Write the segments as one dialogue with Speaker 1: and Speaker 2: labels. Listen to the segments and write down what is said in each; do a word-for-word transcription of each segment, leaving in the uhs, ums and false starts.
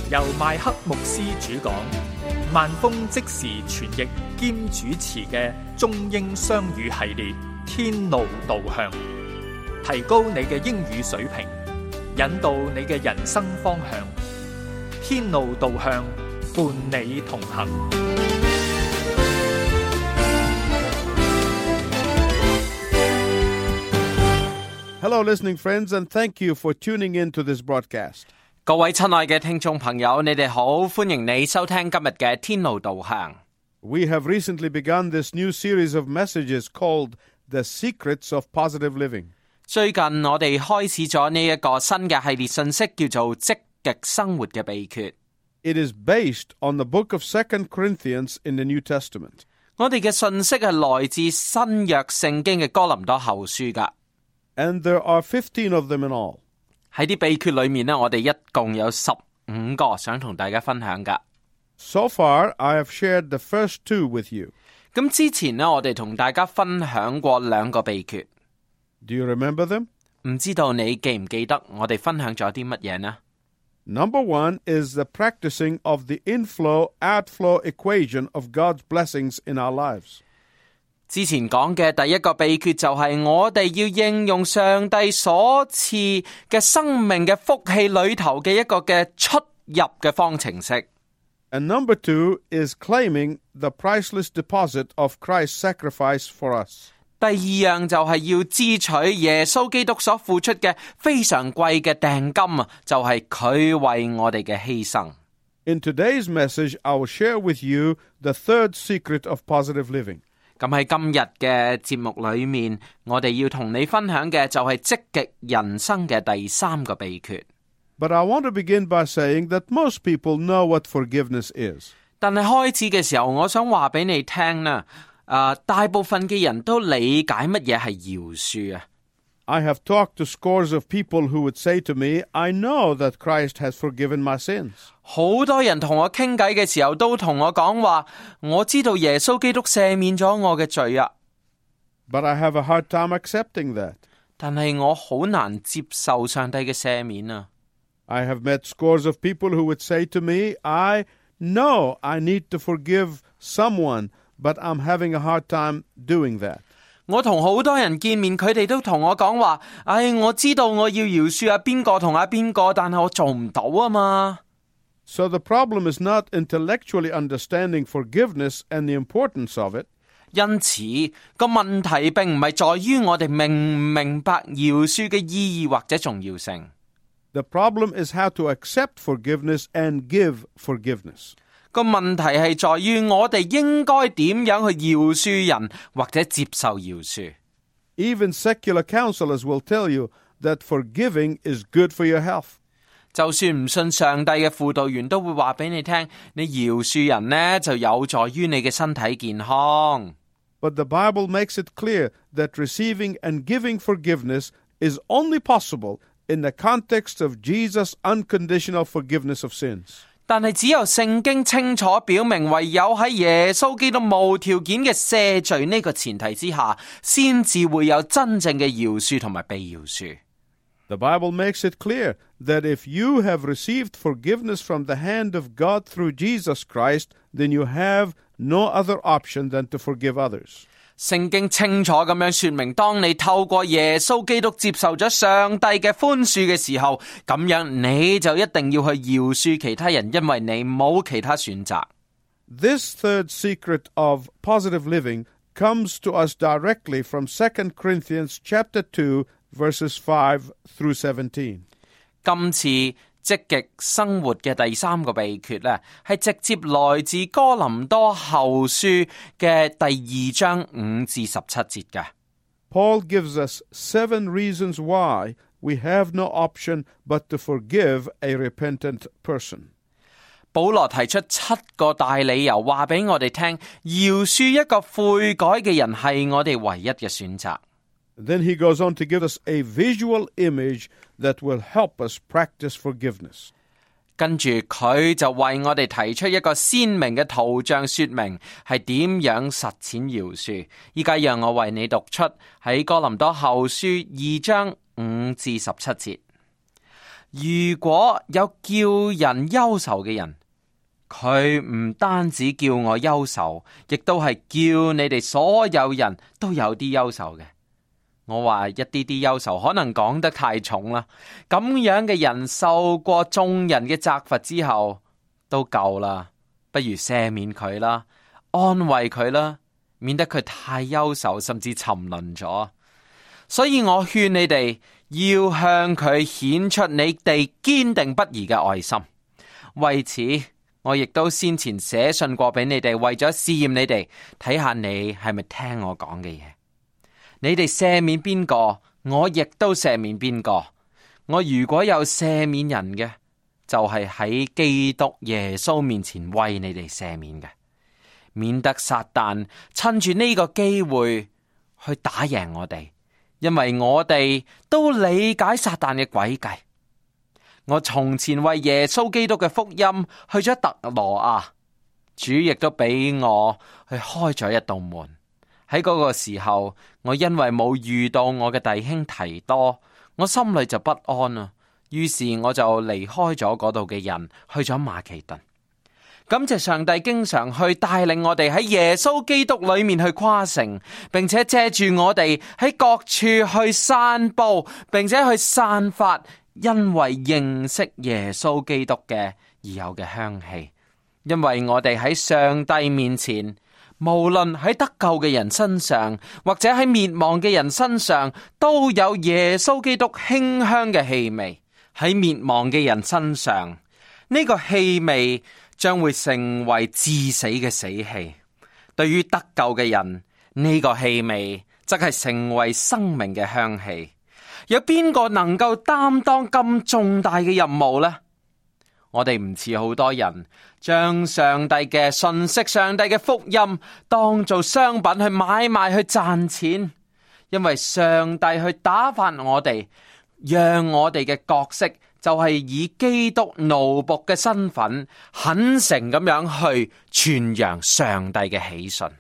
Speaker 1: 由麥克牧師主講，萬峰即時傳譯兼主持嘅中英雙語系列《天路導向》，提高你嘅英語水平，引導你嘅人生方向。天路導向，伴你同行。
Speaker 2: Hello, listening friends, and thank you for tuning in to this broadcast.
Speaker 3: 各位親愛嘅聽眾朋友，你哋好，歡迎你收聽今日嘅天路導向。
Speaker 2: We have recently begun this new series of messages called The Secrets of Positive Living.
Speaker 3: 最近我哋開始咗呢一個新嘅系列信息，叫做積極生活嘅秘訣。
Speaker 2: It is based on the book of Second Corinthians in the New Testament.
Speaker 3: 我哋嘅信息係來自新約聖經嘅哥林多後書噶。
Speaker 2: And there are fifteen of them in all.
Speaker 3: 喺啲秘訣裏面呢，我哋一共有十五個想同大家分享噶。
Speaker 2: So far, I have shared the first two with you.
Speaker 3: 咁之前呢，我哋同大家分享過兩個秘訣。
Speaker 2: Do you remember them?
Speaker 3: 唔知道你記唔記得我哋分享咗啲乜嘢呢？
Speaker 2: Number one is the practicing of the inflow-outflow equation of God's blessings in our lives.
Speaker 3: 之前講嘅第一個秘訣就係我哋要應用上帝所賜嘅生命嘅福氣裏頭嘅一個嘅出入嘅方程式。
Speaker 2: And number two is claiming the priceless deposit of Christ's sacrifice for us.
Speaker 3: 第二樣就係要支取耶穌基督所付出嘅非常貴嘅訂金啊，就係佢為我哋嘅犧牲。
Speaker 2: In today's message, I will share with you the third secret of positive living.
Speaker 3: 咁喺今日嘅節目裏面，我哋要同你分享嘅就係積極人生嘅第三個秘訣。
Speaker 2: But I want to begin by saying that most people know what forgiveness is.
Speaker 3: 但係開始嘅時候，我想話俾你聽啦，誒，大部分嘅人都理解乜嘢係饒恕啊。
Speaker 2: I have talked to scores of people who would say to me, I know that Christ has forgiven my sins.
Speaker 3: 好多人同我傾偈嘅時候都同我講話，我知道耶穌基督赦免咗我嘅罪啊。
Speaker 2: But I have a hard time accepting that.
Speaker 3: 但係我好難接受上帝嘅赦免啊。
Speaker 2: I have met scores of people who would say to me, I know I need to forgive someone, but I'm having a hard time doing that.
Speaker 3: 我同好多人見面，佢哋都同我講話，唉，我知道我要饒恕啊邊個同啊邊個，但係我做唔到啊嘛。
Speaker 2: So the problem is not intellectually understanding forgiveness and the importance of it.
Speaker 3: 因此個問題並唔係在於我哋明唔明白饒恕嘅意義或者重要性。
Speaker 2: The problem is how to accept forgiveness and give forgiveness.
Speaker 3: 個問題係在於我哋應該點樣去饒恕人或者接受饒恕。
Speaker 2: Even secular counselors will tell you that forgiving is good for your health.
Speaker 3: 就算唔信上帝嘅輔導員都會話俾你聽，你饒恕人呢就有助於你嘅身體健康。
Speaker 2: But the Bible makes it clear that receiving and giving forgiveness is only possible in the context of Jesus' unconditional forgiveness of sins.
Speaker 3: 但係只有聖經清楚表明，唯有喺耶穌基督無條件嘅赦罪呢個前提之下，先至會有真正嘅饒恕同埋被饒恕。
Speaker 2: The Bible makes it clear that if you have received forgiveness from the hand of God through Jesus Christ, then you have no other option than to forgive others.
Speaker 3: 聖經清楚咁樣說明，當你透過耶穌基督接受咗上帝嘅寬恕嘅時候，咁樣你就一定要去饒恕其他人，因為你冇其他選擇。
Speaker 2: This third secret of positive living comes to us directly from Second Corinthians chapter two, verses five through seventeen.
Speaker 3: 今次積極生活嘅第三個秘訣呢，係直接來自哥林多後書嘅第二章五至十七節嘅。
Speaker 2: Paul gives us seven reasons why we have no option but to forgive a repentant person.
Speaker 3: 保羅提出七個大理由，話俾我哋聽，饒恕一個悔改嘅人係我哋唯一嘅選擇。
Speaker 2: Then he goes on to give us a visual image that will help us practice forgiveness.
Speaker 3: 跟住佢就為我哋提出一個鮮明嘅圖像說明係點樣實踐饒恕。依家讓我為你讀出喺哥林多後書二章五至十七節。 如果有叫人憂愁嘅人，佢唔單止叫我憂愁，亦都係叫你哋所有人都有啲憂愁嘅。我話一啲啲憂愁可能講得太重啦，咁樣嘅人受過眾人嘅責罰之後都夠啦，不如赦免佢啦，安慰佢啦，免得佢太憂愁甚至沉淪咗。所以我勸你哋要向佢顯出你哋堅定不移嘅愛心。為此我亦都先前寫信過俾你哋，為咗試驗你哋，睇下你係咪聽我講嘅嘢。你哋赦免邊個，我亦都赦免邊個。我如果有赦免人嘅，就係喺基督耶穌面前為你哋赦免嘅，免得撒旦趁住呢個機會去打贏我哋，因為我哋都理解撒旦嘅詭計。我從前為耶穌基督嘅福音去咗特羅亞，主亦都俾我去開咗一道門。喺嗰個時候，我因為冇遇到我嘅弟兄提多，我心裏就不安啊。於是我就離開咗嗰度嘅人，去咗馬其頓。感謝上帝經常去帶領我哋喺耶穌基督裏面去誇勝，並且借住我哋喺各處去散布，並且去散發因為認識耶穌基督嘅而有嘅香氣。因為我哋喺上帝面前，無論喺得救嘅人身上，或者喺滅亡嘅人身上，都有耶穌基督馨香嘅氣味。喺滅亡嘅人身上，呢個氣味將會成為致死嘅死氣；對於得救嘅人，呢個氣味則係成為生命嘅香氣。有邊個能夠擔當咁重大嘅任務呢？我哋唔似好多人將上帝嘅信息、上帝嘅福音當做商品去買賣去賺錢，因為上帝去打發我哋，讓我哋嘅角色就係以基督奴僕嘅身份，懇誠咁樣去傳揚上帝嘅喜訊。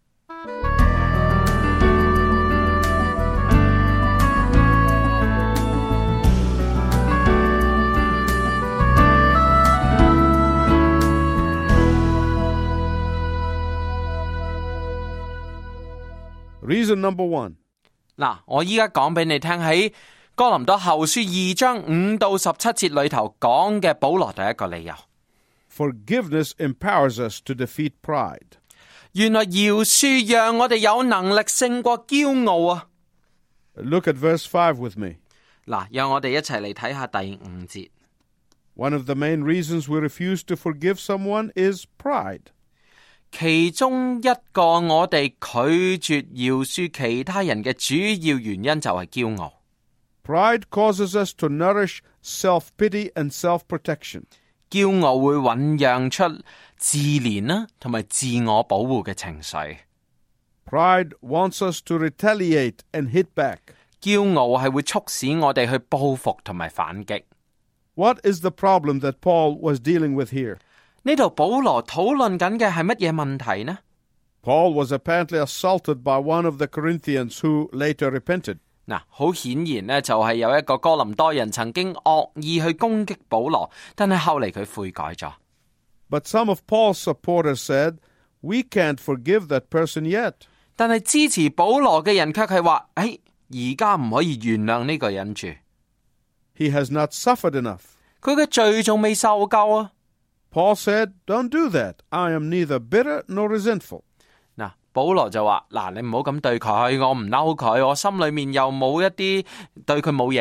Speaker 2: Reason number one.
Speaker 3: 嗱，我依家講俾你聽，喺哥林多後書二章五到十七節裏頭講嘅保羅第一個理由。
Speaker 2: Forgiveness empowers us to defeat pride.
Speaker 3: 原來饒恕讓我哋有能力勝過驕傲啊！
Speaker 2: Look at verse five with me.
Speaker 3: 嗱，讓我哋一齊嚟睇下第五節。
Speaker 2: One of the main reasons we refuse to forgive someone is pride.
Speaker 3: 其中一個我哋拒絕饒恕其他人嘅主要原因就係驕傲。
Speaker 2: Pride causes us to nourish self-pity and self-protection.
Speaker 3: 驕傲會醞釀出自憐啦，同埋自我保護嘅情緒。
Speaker 2: Pride wants us to retaliate and hit back.
Speaker 3: 驕傲係會促使我哋去報復同埋反擊。
Speaker 2: What is the problem that Paul was dealing with here?
Speaker 3: 呢度保羅討論緊嘅係乜嘢問題呢？
Speaker 2: Paul was apparently assaulted by one of the Corinthians who later repented.
Speaker 3: 嗱，好顯然呢，就係有一個哥林多人曾經惡意去攻擊保羅，但係後嚟佢悔改咗。
Speaker 2: But some of Paul's supporters said, "We can't forgive that person yet."
Speaker 3: 但係支持保羅嘅人卻係話：誒，而家唔可以原諒呢個人住。
Speaker 2: He has not suffered enough.
Speaker 3: 佢嘅罪仲未受夠啊！
Speaker 2: Paul said, "Don't do that. I am neither bitter nor resentful."
Speaker 3: 嗱，保羅就話：嗱，你唔好咁對佢，我唔嬲佢，我心裏面又冇一啲對佢冇嘢。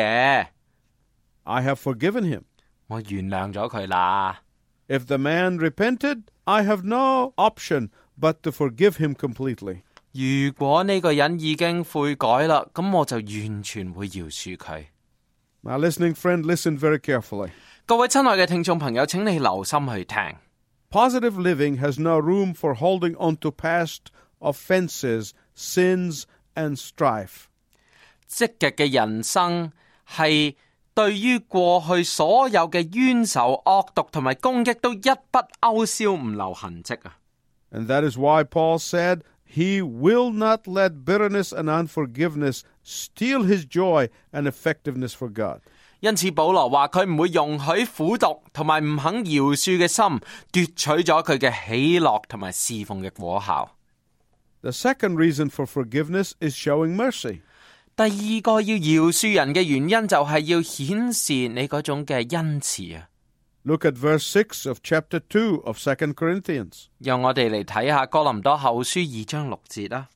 Speaker 2: I have forgiven him.
Speaker 3: 我原諒咗佢啦。
Speaker 2: If the man repented, I have no option but to forgive him completely.
Speaker 3: 如果呢個人已經悔改啦，咁我就完全會饒恕佢。
Speaker 2: My listening friend, listen very carefully.
Speaker 3: 各位親愛嘅聽眾朋友，請你留心去聽。
Speaker 2: Positive living has no room for holding on to past offenses, sins, and strife.
Speaker 3: 積極嘅人生係對於過去所有嘅冤仇、惡毒同埋攻擊都一筆勾銷，唔留痕跡啊！
Speaker 2: And that is why Paul said, he will not let bitterness and unforgiveness steal his joy and effectiveness for God.
Speaker 3: 因此保羅話佢唔會容許苦毒同埋唔肯饒恕嘅心奪取咗佢嘅喜樂同埋侍奉嘅果效。
Speaker 2: The second reason for forgiveness is showing mercy.
Speaker 3: 第二個要饒恕人嘅原因就係要顯示你嗰種嘅恩慈啊。
Speaker 2: Look at verse six of chapter two of Second Corinthians.
Speaker 3: 讓我哋嚟睇下哥林多後書二章六節啦。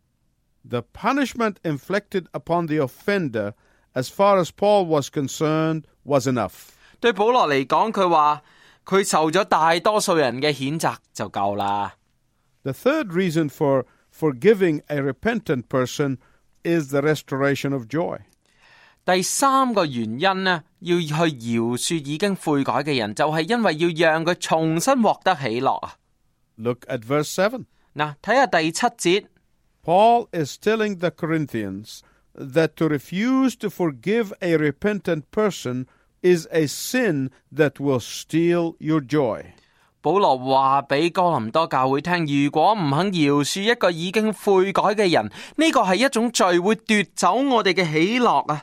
Speaker 2: The punishment inflicted upon the offender, as far as Paul was concerned, was enough.
Speaker 3: 對保羅嚟講，佢話佢受咗大多數人嘅譴責就夠啦。
Speaker 2: The third reason for forgiving a repentant person is the restoration of joy.
Speaker 3: 第三個原因呢，要去饒恕已經悔改嘅人，就係因為要讓佢重新獲得喜樂啊。
Speaker 2: Look at verse seven.
Speaker 3: 嗱，睇下第七節。
Speaker 2: Paul is telling the Corinthians that to refuse to forgive a repentant person is a sin that will steal your joy.
Speaker 3: 保羅話俾哥林多教會聽，如果唔肯饒恕一個已經悔改嘅人，呢個係一種罪，會奪走我哋嘅喜樂啊。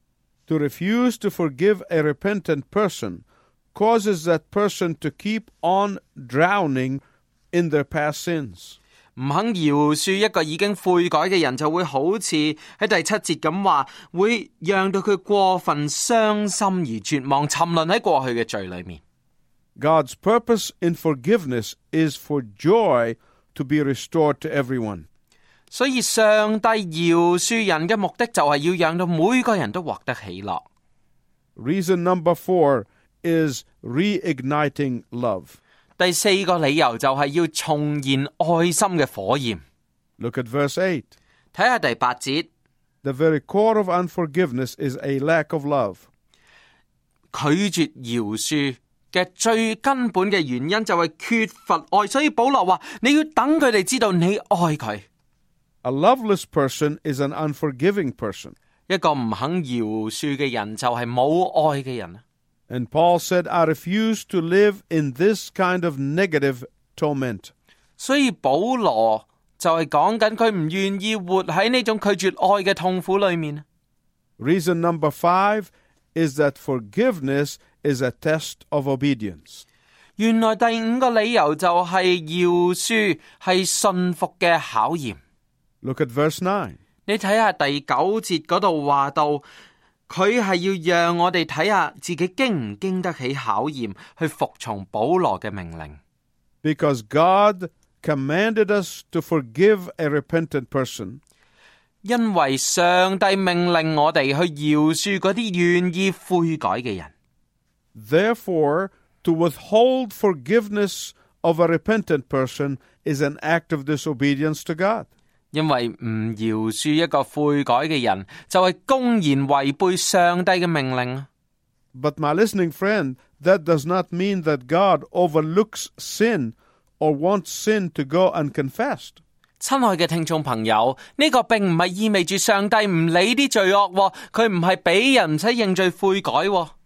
Speaker 2: To refuse to forgive a repentant person causes that person to keep on drowning in their past sins.
Speaker 3: 唔肯饒恕一個已經悔改嘅人，就會好似喺第七節咁話，會讓到佢過分傷心而絕望，沉淪喺過去嘅罪裏面。
Speaker 2: God's purpose in forgiveness is for joy to be restored to everyone.
Speaker 3: 所以上帝饒恕人嘅目的就係要讓到每個人都獲得喜樂。
Speaker 2: Reason number four is reigniting love.
Speaker 3: 第四個理由就係要重燃愛心嘅火焰。
Speaker 2: Look at verse eight.
Speaker 3: 睇下第八節。
Speaker 2: The very core of unforgiveness is a lack of love.
Speaker 3: 拒絕饒恕嘅最根本嘅原因就係缺乏愛，所以保羅話你要等佢哋知道你愛佢。
Speaker 2: A loveless person is an unforgiving person.
Speaker 3: 一個唔肯饒恕嘅人就係冇愛嘅人。
Speaker 2: And Paul said, I refuse to live in this kind of negative torment.
Speaker 3: 所以保羅就係講緊佢唔願意活喺呢種拒絕愛嘅痛苦裏面。
Speaker 2: Reason number five is that forgiveness is a test of obedience.
Speaker 3: 原來第五個理由就係饒恕係信服嘅考驗。
Speaker 2: Look at verse nine.
Speaker 3: 你睇下第九節嗰度話到，佢係要讓我哋睇下自己經唔經得起考驗，去服從保羅嘅命令。
Speaker 2: Because God commanded us to forgive a repentant person.
Speaker 3: 因為上帝命令我哋去饒恕嗰啲願意悔改嘅人。
Speaker 2: Therefore, to withhold forgiveness of a repentant person is an act of disobedience to God.
Speaker 3: 因為唔饒恕一個悔改嘅人，就係公然違背上帝嘅命令。
Speaker 2: But my listening friend, that does not mean that God overlooks sin or wants sin to go unconfessed.
Speaker 3: 親愛嘅聽眾朋友，呢個並唔係意味住上帝唔理啲罪惡，佢唔係俾人唔使認罪悔改。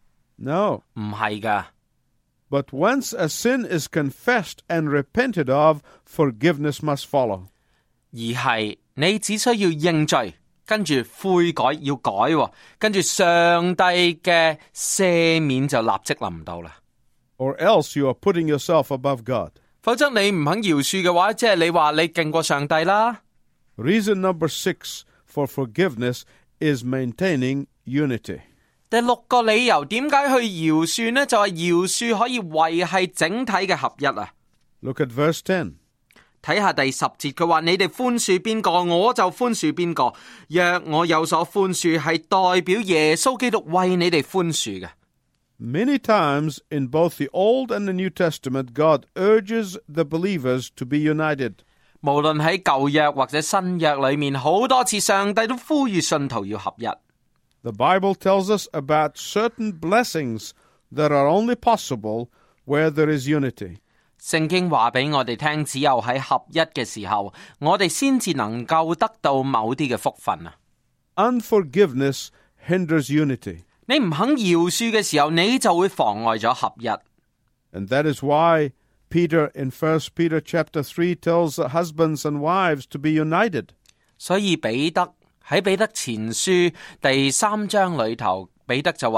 Speaker 2: No.
Speaker 3: 唔係㗎。
Speaker 2: But once a sin is confessed and repented of, forgiveness must follow.
Speaker 3: 而係你只需要認罪，跟住悔改要改，跟住上帝嘅赦免就立即臨到啦。
Speaker 2: Or else you are putting yourself above God.
Speaker 3: 否則你唔肯饒恕嘅話，即係你話你勁過上帝啦。
Speaker 2: Reason number six for forgiveness is maintaining unity.
Speaker 3: 第六個理由點解去饒恕呢？就係饒恕可以維繫整體嘅合一啊。
Speaker 2: Look at verse ten.
Speaker 3: 睇下第十節，佢話你哋寬恕邊個，我就寬恕邊個。若我有所寬恕，係代表耶穌基督為你哋寬恕嘅。
Speaker 2: Many times in both the Old and the New Testament, God urges the believers to be united.
Speaker 3: 無論喺舊約或者新約裏面，好多次上帝都呼籲信徒要合一。
Speaker 2: The Bible tells us about certain blessings that are only possible where there is unity.
Speaker 3: 聖經話俾我哋聽，只有喺合一嘅時候，我哋先至能夠得到某啲嘅福分啊。
Speaker 2: Unforgiveness hinders unity.
Speaker 3: 你唔肯饒恕嘅時候，你就會妨礙咗合一。
Speaker 2: And that is why Peter in First Peter chapter three tells husbands and wives to be united.
Speaker 3: 所以彼得喺彼得前書第三章裏頭，彼得就話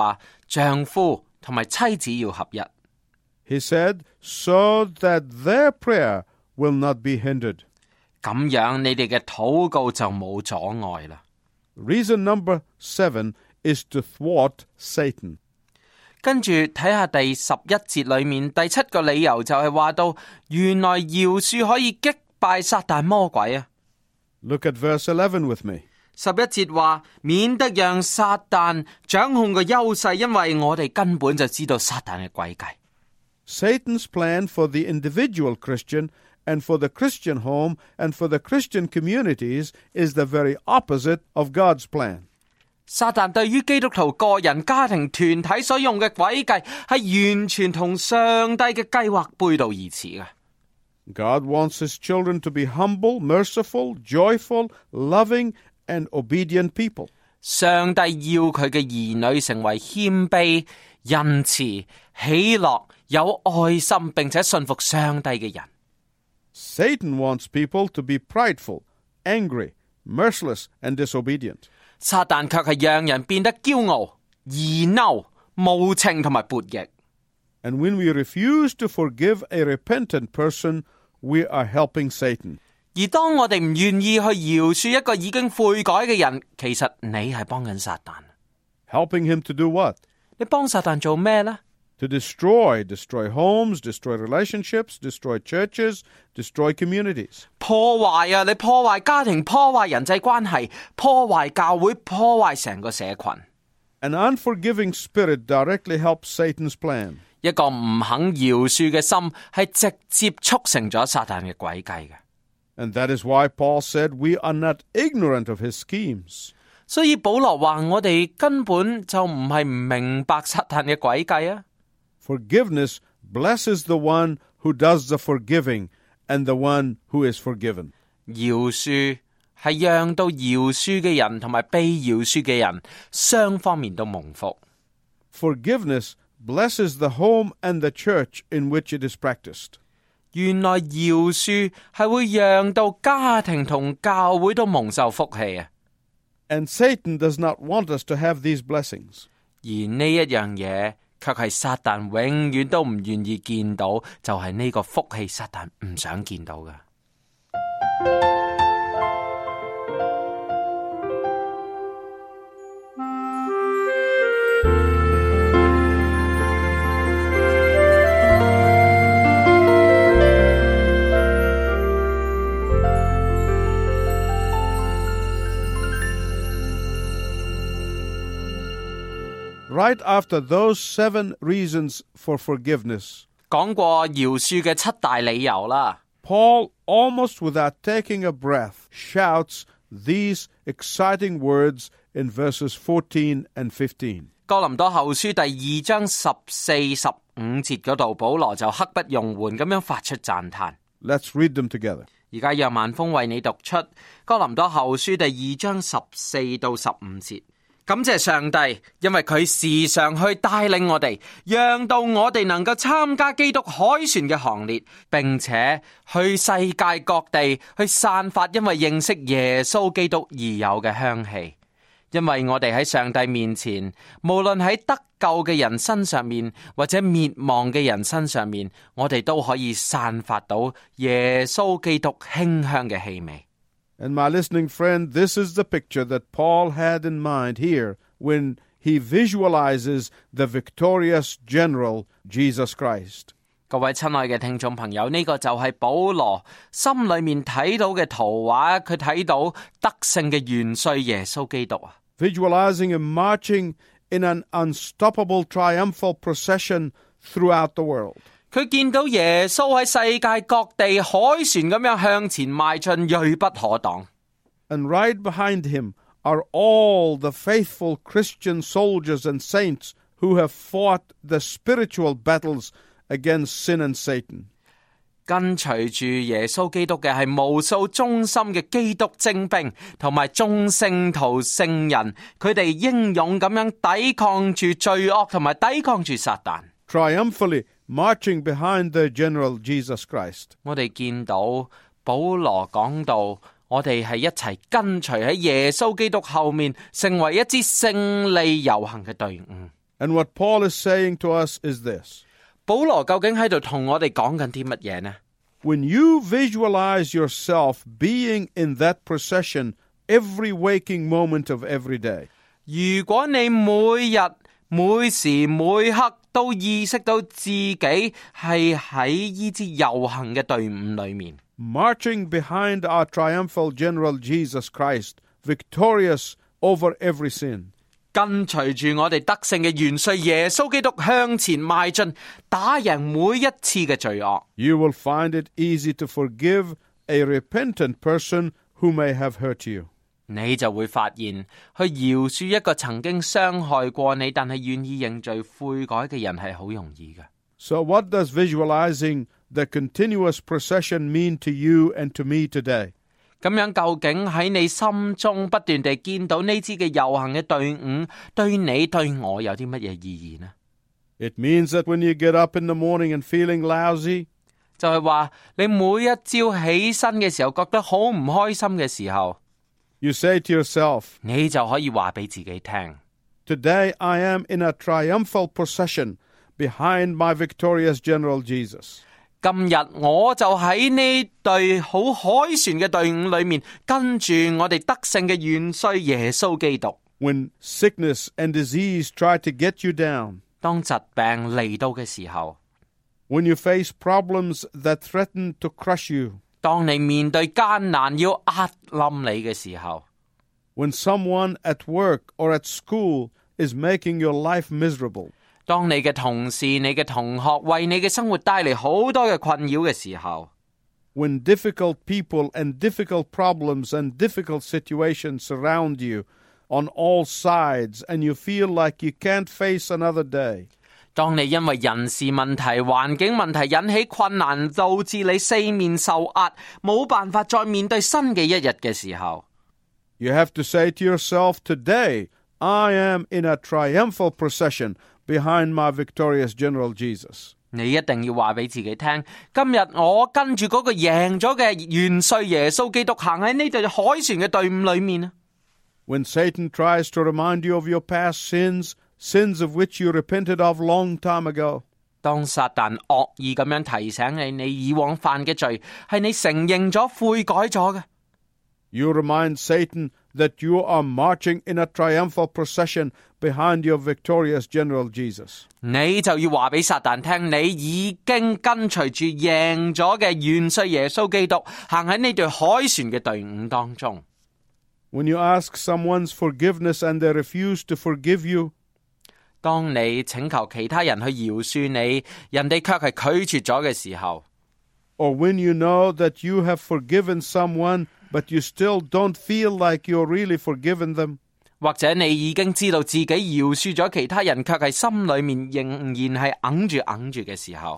Speaker 3: 丈夫同埋妻子要合一。
Speaker 2: He said, so that their prayer will not be hindered.
Speaker 3: 咁樣你哋嘅禱告就冇阻礙啦。
Speaker 2: Reason number seven is to thwart Satan.
Speaker 3: 跟住睇下第十一節裏面第七個理由就係話到，原來饒恕可以擊敗撒旦魔鬼啊。
Speaker 2: Look at verse eleven with me.
Speaker 3: 十一節話，免得讓撒旦掌控個優勢，因為我哋根本就知道撒旦嘅詭計。
Speaker 2: Satan's plan for the individual Christian and for the Christian home and for the Christian communities is the very opposite of God's plan.
Speaker 3: 撒旦對於基督徒個人、家庭、團體所用嘅詭計係完全同上帝嘅計劃背道而馳嘅。
Speaker 2: God wants his children to be humble, merciful, joyful, loving, and obedient people.
Speaker 3: 上帝要佢嘅兒女成為謙卑、仁慈、喜樂、有愛心並且信服上帝嘅人。
Speaker 2: Satan wants people to be prideful, angry, merciless, and disobedient.
Speaker 3: 撒旦卻係讓人變得驕傲、易嬲、無情同埋悖逆。
Speaker 2: And when we refuse to forgive a repentant person, we are helping Satan.
Speaker 3: 而當我哋唔願意去饒恕一個已經悔改嘅人，其實你係幫緊撒旦。
Speaker 2: Helping him to do what?
Speaker 3: 你幫撒旦做咩呢？
Speaker 2: To destroy, destroy homes, destroy relationships, destroy churches, destroy communities.
Speaker 3: 破壞啊！你破壞家庭，破壞人際關係，破壞教會，破壞成個社群。
Speaker 2: An unforgiving spirit directly helps Satan's plan.
Speaker 3: 一個唔肯饒恕嘅心，係直接促成咗撒旦嘅詭計嘅。
Speaker 2: And that is why Paul said we are not ignorant of his schemes.
Speaker 3: 所以保羅話我哋根本就唔係唔明白撒旦嘅詭計啊。
Speaker 2: Forgiveness blesses the one who does the forgiving and the one who is forgiven.
Speaker 3: 饒恕係讓到饒恕嘅人同埋被饒恕嘅人雙方面都蒙福。
Speaker 2: Forgiveness blesses the home and the church in which it is practiced.
Speaker 3: 原來饒恕係會讓到家庭同教會都蒙受福氣啊！
Speaker 2: And Satan does not want us to have these blessings.
Speaker 3: 而呢一樣嘢卻係撒旦永遠都唔願意見到，就係呢個福氣撒旦唔想見到嘅。
Speaker 2: Right after those seven reasons for forgiveness,
Speaker 3: 講過饒恕嘅七大理由啦。
Speaker 2: Paul, almost without taking a breath, shouts these exciting words in verses fourteen and fifteen.
Speaker 3: 哥林多後書第二章十四、十五節嗰度，保羅就刻不容緩咁樣發出讚嘆。
Speaker 2: Let's read them together.
Speaker 3: 而家讓萬峰為你讀出哥林多後書第二章十四到十五節。感謝上帝，因為佢時常去帶領我哋，讓到我哋能夠參加基督凱旋嘅行列，並且去世界各地去散發因為認識耶穌基督而有嘅香氣。因為我哋喺上帝面前，無論喺得救嘅人身上面，或者滅亡嘅人身上面，我哋都可以散發到耶穌基督馨香嘅氣味。
Speaker 2: And my listening friend, this is the picture that Paul had in mind here when he visualizes the victorious general, Jesus Christ.
Speaker 3: 各位親愛嘅聽眾朋友，呢個就係保羅心裏面睇到嘅圖畫，佢睇到得勝嘅元帥耶穌基督啊。
Speaker 2: Visualizing him marching in an unstoppable triumphal procession throughout the world.
Speaker 3: 佢見到耶穌喺世界各地凱旋咁樣向前邁進，銳不可擋。
Speaker 2: And right behind him are all the faithful Christian soldiers and saints who have fought the spiritual battles against sin and Satan.
Speaker 3: 跟隨住耶穌基督嘅係無數忠心嘅基督精兵，同埋眾聖徒聖人，佢哋英勇咁樣抵抗住罪惡，同埋抵抗住撒旦。
Speaker 2: Triumphantly marching behind their general Jesus Christ.
Speaker 3: 我哋見到保羅講到，我哋係一齊跟隨喺耶穌基督後面，成為一支勝利遊行嘅隊伍。
Speaker 2: And what Paul is saying to us is this.
Speaker 3: 保羅究竟喺度同我哋講緊啲乜嘢呢？
Speaker 2: When you visualize yourself being in that procession every waking moment of every day,
Speaker 3: 如果你每日每時每刻都意識到自己係喺呢支遊行嘅隊伍裏面，
Speaker 2: marching behind our triumphal general Jesus Christ, victorious over every sin,
Speaker 3: 跟隨住我哋得勝嘅元帥耶穌基督向前邁進，打贏每一次嘅罪惡，
Speaker 2: you will find it easy to forgive a repentant person who may have hurt you.
Speaker 3: 你就會發現去饒恕一個曾經傷害過你但係願意認罪悔改嘅人係好容易嘅。
Speaker 2: So what does visualizing the continuous procession mean to you and to me today?
Speaker 3: 咁樣究竟喺你心中不斷地見到呢支嘅遊行嘅隊伍，對你對我有啲乜嘢意義呢？
Speaker 2: It means that when you get up in the morning and feeling lousy,
Speaker 3: 就係話你每一朝起身嘅時候覺得好唔開心嘅時候，
Speaker 2: you say to yourself,
Speaker 3: 你就可以話俾自己聽
Speaker 2: today I am in a triumphal procession behind my victorious general Jesus.
Speaker 3: 今日我就喺呢隊好凱旋嘅隊伍裏面，跟住我哋得勝嘅元帥耶穌基督。
Speaker 2: When sickness and disease try to get you down,
Speaker 3: 當疾病嚟到嘅時候，
Speaker 2: when you face problems that threaten to crush you,
Speaker 3: 當你面對艱難要壓冧你嘅時候，
Speaker 2: when someone at work or at school is making your life miserable,
Speaker 3: 當你嘅同事、你嘅同學為你嘅生活帶嚟好多嘅困擾嘅時候，
Speaker 2: when difficult people and difficult problems and difficult situations surround you on all sides and you feel like you can't face another day,
Speaker 3: 當你因為人事問題、環境問題引起困難，導致你四面受壓，冇辦法再面對新嘅一日嘅時候，
Speaker 2: you have to say to yourself, today I am in a triumphal procession behind my victorious general Jesus.
Speaker 3: 你一定要話俾自己聽，今日我跟住嗰個贏咗嘅元帥耶穌基督行喺呢隊凱旋嘅隊伍裏面啊！
Speaker 2: When Satan tries to remind you of your past sins, sins of which you repented of long time ago,
Speaker 3: 當撒旦惡意咁樣提醒你，你以往犯嘅罪係你承認咗、悔改咗嘅。
Speaker 2: you remind Satan that you are marching in a triumphal procession behind your victorious general Jesus.
Speaker 3: 你就要話俾撒旦聽，你已經跟隨住贏咗嘅元帥耶穌基督，行喺呢隊凱旋嘅隊伍當中。
Speaker 2: When you ask someone's forgiveness and they refuse to forgive you,
Speaker 3: 當你請求其他人去饒恕你，人哋卻係拒絕咗嘅時候，
Speaker 2: or when you know that you have forgiven someone but you still don't feel like you're really forgiven them,
Speaker 3: 或者你已經知道自己饒恕咗其他人，卻係心裏面仍然係硬住硬住嘅時候，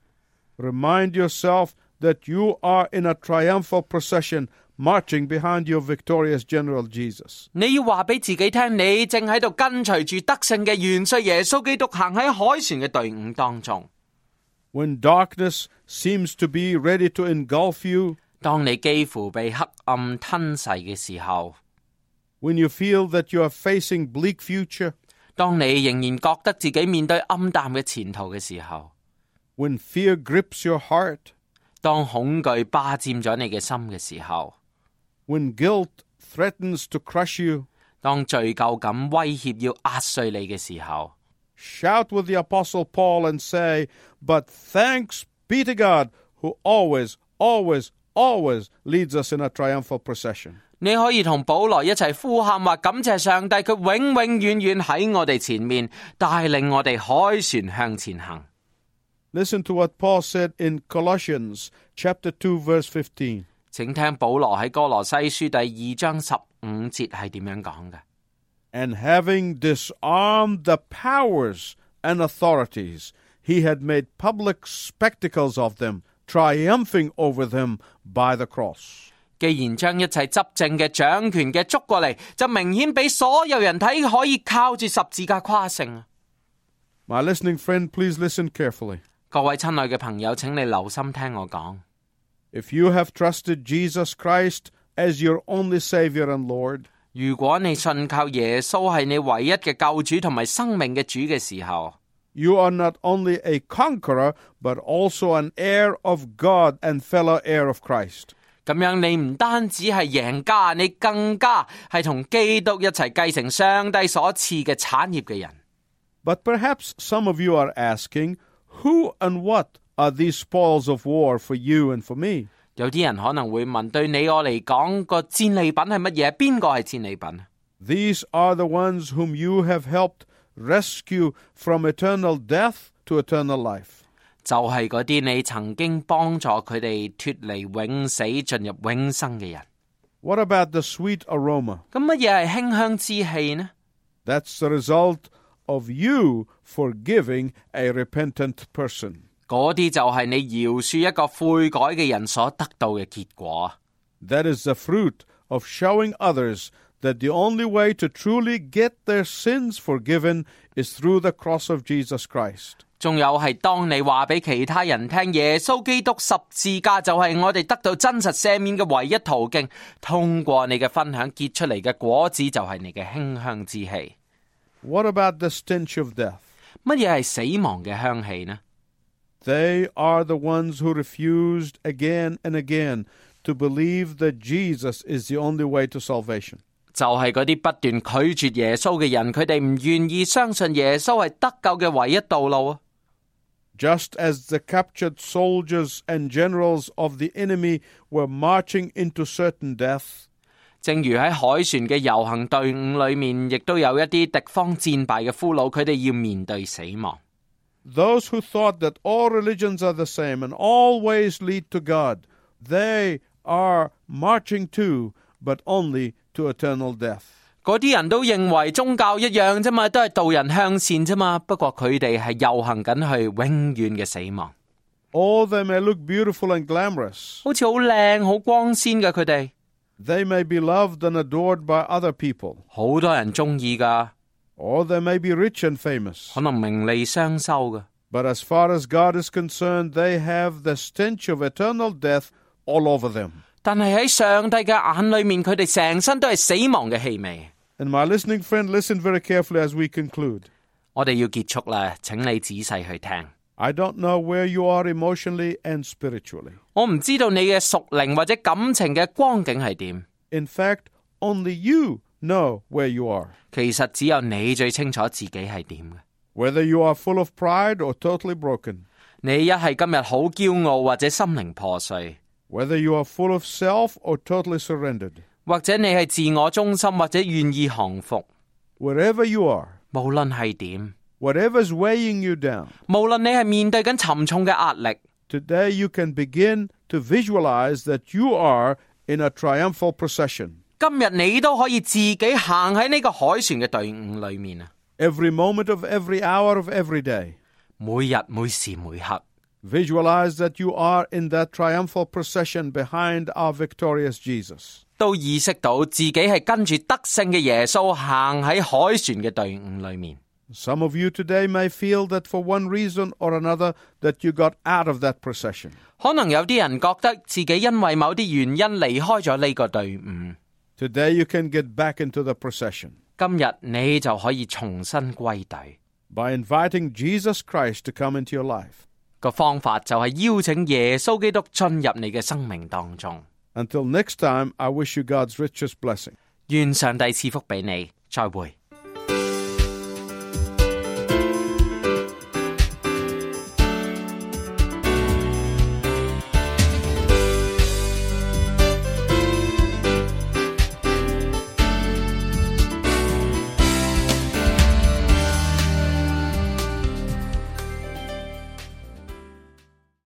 Speaker 2: remind yourself that you are in a triumphal procession marching behind your victorious general Jesus.
Speaker 3: 你要話俾自己聽，你正喺度跟隨住得勝嘅元帥耶穌基督行喺凱旋嘅隊伍當中。
Speaker 2: When darkness seems to be ready to engulf you,
Speaker 3: 當你幾乎被黑暗吞噬嘅時候，
Speaker 2: when you feel that you are facing bleak future,
Speaker 3: 當你仍然覺得自己面對暗淡嘅前途嘅時候，
Speaker 2: when fear grips your heart,
Speaker 3: 當恐懼霸佔咗你嘅心嘅時候，
Speaker 2: when guilt threatens to crush you,
Speaker 3: 當罪疚感威脅要壓碎你嘅時候，
Speaker 2: shout with the Apostle Paul and say, but thanks be to God who always, always, always leads us in a triumphal procession.
Speaker 3: 你可以同保羅一齊呼喊話，感謝上帝，佢永永遠遠喺我哋前面，帶領我哋凱旋向前行。
Speaker 2: Listen to what Paul said in Colossians chapter two, verse fifteen.
Speaker 3: 請聽保羅喺哥羅西書第二章十五節係點樣講嘅。
Speaker 2: And having disarmed the powers and authorities, he had made public spectacles of them, triumphing over them by the cross.
Speaker 3: 既然將一切執政嘅掌權嘅捉過嚟，就明顯俾所有人睇，可以靠住十字架誇勝。
Speaker 2: My listening friend, please listen carefully.
Speaker 3: 各位親愛嘅朋友，請你留心聽我講。
Speaker 2: If you have trusted Jesus Christ as your only Savior and Lord,
Speaker 3: 如果你信靠耶穌係你唯一嘅救主同埋生命嘅主嘅時候，
Speaker 2: you are not only a conqueror, but also an heir of God and fellow heir of Christ.
Speaker 3: 咁樣你唔單止係贏家，你更加係同基督一齊繼承上帝所賜嘅產業嘅人。
Speaker 2: But perhaps some of you are asking, who and what are these spoils of war for you and for me?
Speaker 3: 有啲人可能會問，對你我嚟講，個戰利品係乜嘢？邊個係戰利品？
Speaker 2: These are the ones whom you have helped rescue from eternal death to eternal life.
Speaker 3: 就係嗰啲你曾經幫助佢哋脫離永死進入永生嘅人。
Speaker 2: What about the sweet aroma?
Speaker 3: 咁乜嘢係馨香之氣呢？
Speaker 2: That's the result of you forgiving a repentant person.
Speaker 3: 嗰啲就係你饒恕一個悔改嘅人所得到嘅結果。
Speaker 2: That is the fruit of showing others that the only way to truly get their sins forgiven is through the cross of Jesus Christ.
Speaker 3: 仲有係當你話俾其他人聽，耶穌基督十字架就係我哋得到真實赦免嘅唯一途徑，通過你嘅分享結出嚟嘅果子就係你嘅馨香之氣。
Speaker 2: What about the stench of death?
Speaker 3: 乜嘢係死亡嘅香氣呢？
Speaker 2: They are the ones who refused again and again to believe that Jesus is the only way to salvation.
Speaker 3: 就係嗰啲不斷拒絕耶穌嘅人，佢哋唔願意相信耶穌係得救嘅唯一道路啊！
Speaker 2: Just as the captured soldiers and generals of the enemy were marching into certain death,
Speaker 3: 正如喺海船嘅遊行隊伍裏面，亦都有一啲敵方戰敗嘅俘虜，佢哋要面對死亡。
Speaker 2: those who thought that all religions are the same and all ways lead to God, they are marching to, but only to eternal death.
Speaker 3: 嗰啲人都認為宗教一樣啫嘛，都係導人向善啫嘛，不過佢哋係遊行緊去永遠嘅死亡。
Speaker 2: All they may look beautiful and glamorous.
Speaker 3: 好似好靚好光鮮嘅佢哋，
Speaker 2: They may be loved and adored by other people.
Speaker 3: 好多人中意噶，
Speaker 2: Or they may be rich and famous.
Speaker 3: 可能名利雙收噶。
Speaker 2: But as far as God is concerned, they have the stench of eternal death all over them.
Speaker 3: 但係喺上帝嘅眼裏面，佢哋成身都係死亡嘅氣味。
Speaker 2: And my listening friend, listen very carefully as we conclude.
Speaker 3: 我哋要結束啦，請你仔細去聽。
Speaker 2: I don't know where you are emotionally and spiritually.
Speaker 3: 我唔知道你嘅屬靈或者感情嘅光景係點。
Speaker 2: In fact, only you know where you are.
Speaker 3: 其實只有你最清楚自己係點嘅。
Speaker 2: Whether you are full of pride or totally broken.
Speaker 3: 你一係今日好驕傲或者心靈破碎，
Speaker 2: Whether you are full of self or totally surrendered.
Speaker 3: 或者你係自我中心或者願意降服。
Speaker 2: Wherever you are,
Speaker 3: 無論係點，
Speaker 2: whatever is weighing you down,
Speaker 3: 無論你係面對緊沉重嘅壓力，
Speaker 2: today you can begin to visualize that you are in a triumphal procession.
Speaker 3: 今日你都可以自己行喺呢個海船嘅隊伍裏面啊！
Speaker 2: Every moment of every hour of every day.
Speaker 3: 每日每時每刻，
Speaker 2: Visualize that you are in that triumphal procession behind our victorious Jesus.
Speaker 3: 都意識到自己係跟住得勝嘅耶穌行喺海船嘅隊伍裏面。
Speaker 2: Some of you today may feel that for one reason or another that you got out of that procession.
Speaker 3: 可能有啲人覺得自己因為某啲原因離開咗呢個隊伍。
Speaker 2: Today you can get back into the procession.
Speaker 3: 今日你就可以重新歸隊。
Speaker 2: By inviting Jesus Christ to come into your life.
Speaker 3: 個方法就係邀請耶穌基督進入你嘅生命當中。
Speaker 2: Until next time, I wish you God's richest blessing.
Speaker 3: 願上帝賜福俾你，再會。